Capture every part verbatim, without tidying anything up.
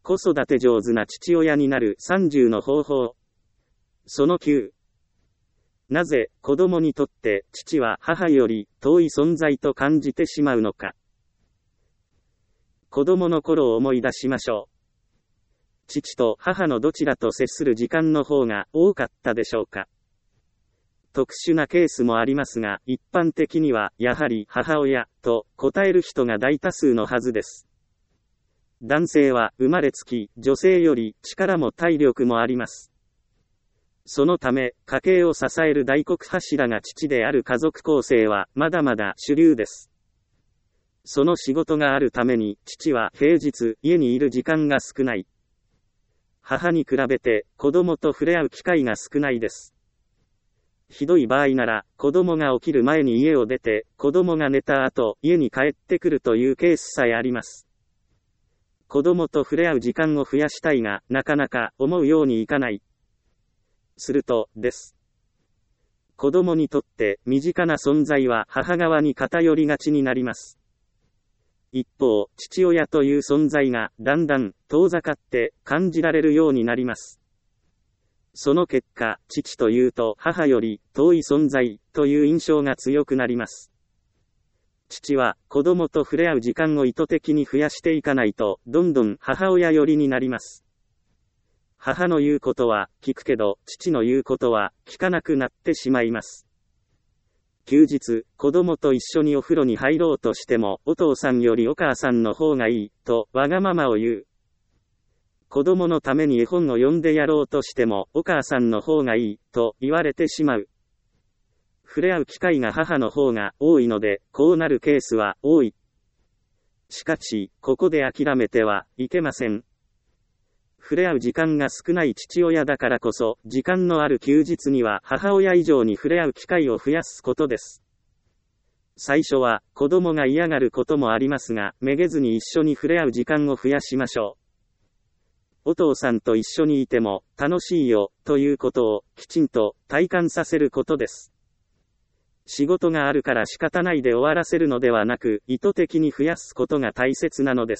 子育て上手な父親になるさんじゅうの方法。そのきゅう。なぜ子供にとって父は母より遠い存在と感じてしまうのか。子供の頃を思い出しましょう。父と母のどちらと接する時間の方が多かったでしょうか。特殊なケースもありますが、一般的にはやはり母親と答える人が大多数のはずです。男性は生まれつき女性より力も体力もあります。そのため、家計を支える大黒柱が父である家族構成はまだまだ主流です。その仕事があるために父は平日家にいる時間が少ない。母に比べて子供と触れ合う機会が少ないです。ひどい場合なら子供が起きる前に家を出て子供が寝た後家に帰ってくるというケースさえあります。子供と触れ合う時間を増やしたいがなかなか思うようにいかない。するとです。子供にとって身近な存在は母側に偏りがちになります。一方、父親という存在がだんだん遠ざかって感じられるようになります。その結果、父というと母より遠い存在という印象が強くなります。父は子供と触れ合う時間を意図的に増やしていかないと、どんどん母親寄りになります。母の言うことは聞くけど、父の言うことは聞かなくなってしまいます。休日、子供と一緒にお風呂に入ろうとしても、お父さんよりお母さんの方がいい、とわがままを言う。子供のために絵本を読んでやろうとしても、お母さんの方がいい、と言われてしまう。触れ合う機会が母の方が多いので、こうなるケースは多い。しかし、ここで諦めてはいけません。触れ合う時間が少ない父親だからこそ、時間のある休日には母親以上に触れ合う機会を増やすことです。最初は、子供が嫌がることもありますが、めげずに一緒に触れ合う時間を増やしましょう。お父さんと一緒にいても楽しいよということをきちんと体感させることです。仕事があるから仕方ないで終わらせるのではなく、意図的に増やすことが大切なのです。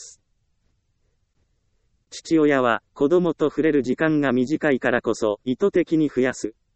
父親は子供と触れる時間が短いからこそ意図的に増やす。